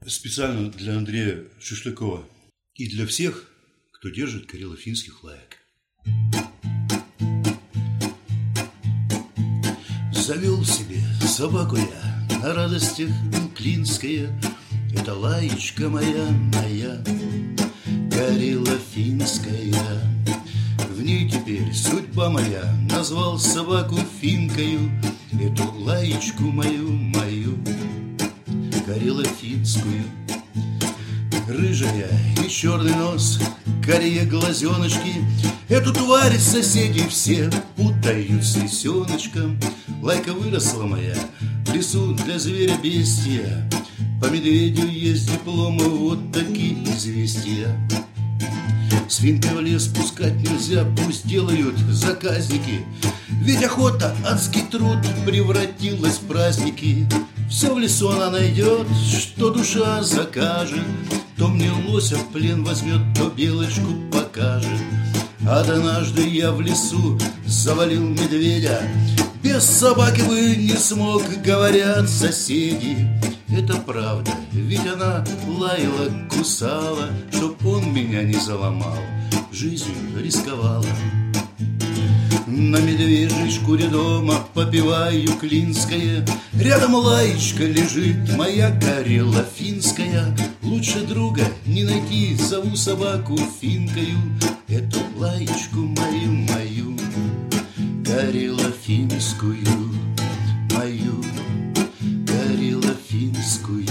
Специально для Андрея Шашлыкова и для всех, кто держит карело-финских лаек. Завел себе собаку я на радостях клинская. Это лаечка моя, карело-финская. В ней теперь судьба моя, назвал собаку финкою. Эту лаечку мою, карело-финскую. Рыжая и черный нос, карие глазеночки. Эту тварь соседи все путают с лисеночком. Лайка выросла моя в лесу для зверя бестия. По медведю есть дипломы, вот такие известия. Свинкой в лес пускать нельзя, пусть делают заказники. Ведь охота, адский труд превратилась в праздники. Все в лесу она найдет, что душа закажет. То мне лося в плен возьмет, то белочку покажет. Однажды я в лесу завалил медведя. Без собаки бы не смог, говорят соседи. Это правда, ведь она лаяла, кусала, чтоб он меня не заломал, жизнью рисковала. На медвежьей шкуре дома попиваю клинское. Рядом лаечка лежит, моя карело-финская. Лучше друга не найти, зову собаку финкою. Эту лаечку мою, карело-финскую, мою карело-финскую.